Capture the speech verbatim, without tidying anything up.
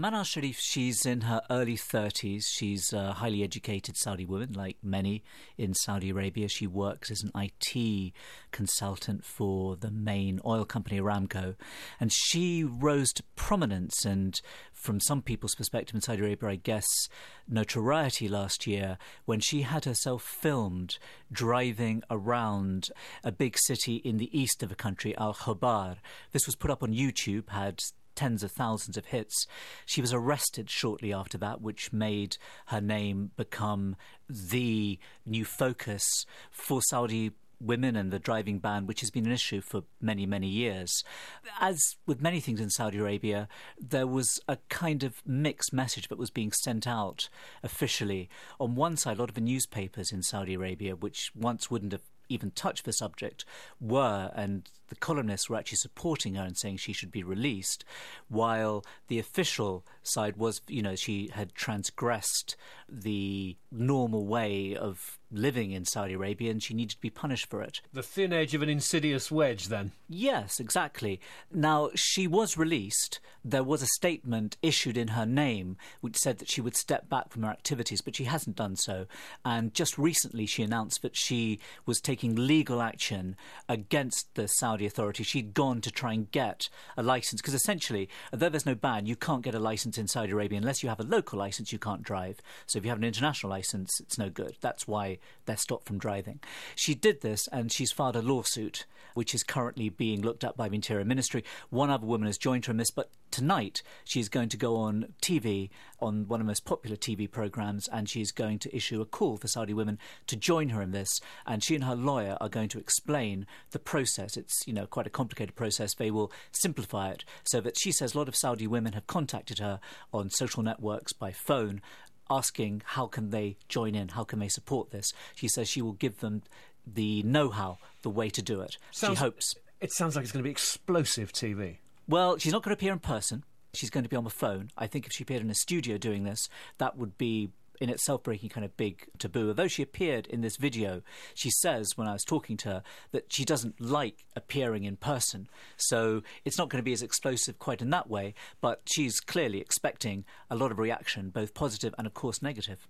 Manal Sharif, she's in her early thirties. She's a highly educated Saudi woman, like many in Saudi Arabia. She works as an I T consultant for the main oil company Aramco. And she rose to prominence and, from some people's perspective in Saudi Arabia, I guess, notoriety last year when she had herself filmed driving around a big city in the east of the country, Al Khobar. This was put up on YouTube, had tens of thousands of hits. She was arrested shortly after that, which made her name become the new focus for Saudi women and the driving ban, which has been an issue for many, many years. As with many things in Saudi Arabia, there was a kind of mixed message that was being sent out officially. On one side, a lot of the newspapers in Saudi Arabia, which once wouldn't have even touched the subject, were, and the columnists were actually supporting her and saying she should be released, while the official side was, you know, she had transgressed the normal way of living in Saudi Arabia and she needed to be punished for it. The thin edge of an insidious wedge, then? Yes, exactly. Now, she was released. There was a statement issued in her name which said that she would step back from her activities, but she hasn't done so. And just recently she announced that she was taking legal action against the Saudi authorities. She'd gone to try and get a license, because essentially, although there's no ban, you can't get a license in Saudi Arabia unless you have a local license. You can't drive. So if you have an international license, it's no good. That's why they're stopped from driving. She did this and she's filed a lawsuit which is currently being looked at by the Interior Ministry. One other woman has joined her in this, but tonight she's going to go on T V, on one of the most popular T V programmes, and she's going to issue a call for Saudi women to join her in this, and she and her lawyer are going to explain the process. It's, you know, quite a complicated process. They will simplify it so that she says a lot of Saudi women have contacted her on social networks by phone asking how can they join in, how can they support this. She says she will give them the know-how, the way to do it. Sounds, she hopes. It sounds like it's going to be explosive T V. Well, she's not going to appear in person. She's going to be on the phone. I think if she appeared in a studio doing this, that would be in itself breaking kind of big taboo. Although she appeared in this video, she says, when I was talking to her, that she doesn't like appearing in person. So it's not going to be as explosive quite in that way, but she's clearly expecting a lot of reaction, both positive and, of course, negative.